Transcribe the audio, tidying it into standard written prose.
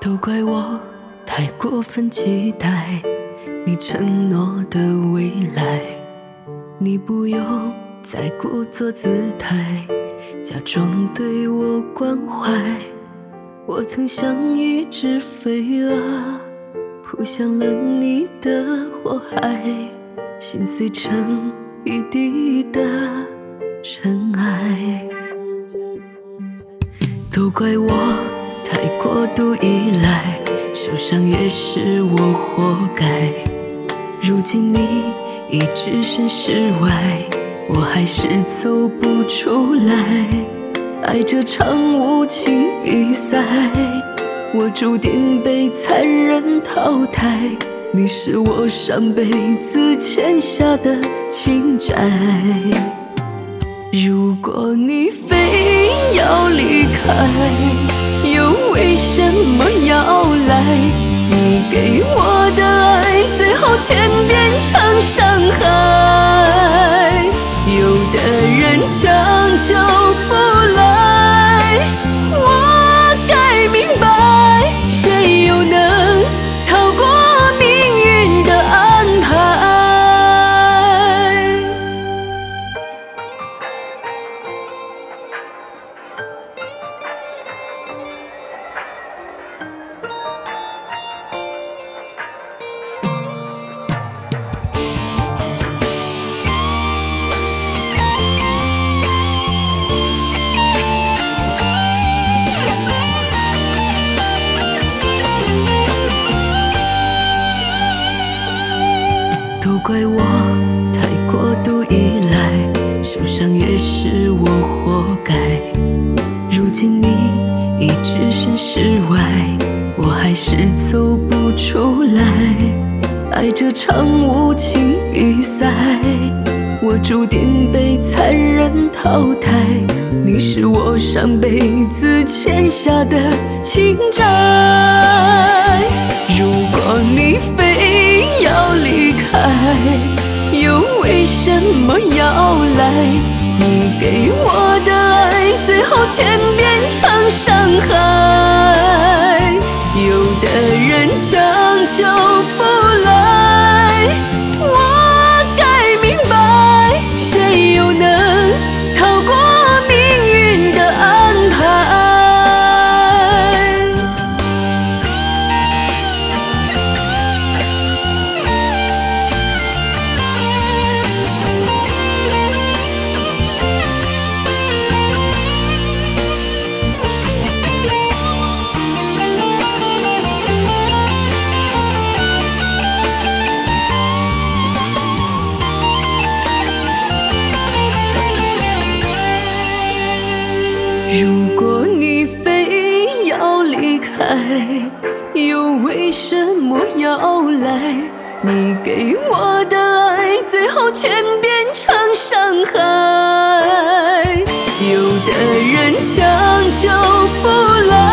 都怪我太过分期待你承诺的未来，你不用再故作姿态，假装对我关怀。我曾像一只飞蛾，扑向了你的火海，心碎成一地的尘埃。都怪我太过度依赖，受伤也是我活该。如今你已置身事外，我还是走不出来。爱这场无情比赛，我注定被残忍淘汰。你是我上辈子欠下的情债。如果你非要离开，又为什么要来？你给我的爱，最后全变成伤害。有的人将就不来，我该明白，谁又能逃过命运的安排？都怪我太过度依赖，受伤也是我活该。如今你已置身事外，我还是走不出来。爱这场无情比赛，我注定被残忍淘汰。你是我上辈子欠下的情债。如果你非要离开，又为什么要来？你给我的爱，最后全变成伤害。有的人将就不来，我该明白，谁又能逃过命运的安排？如果你非要离开，又为什么要来？你给我的爱，最后全变成伤害。有的人将就不来，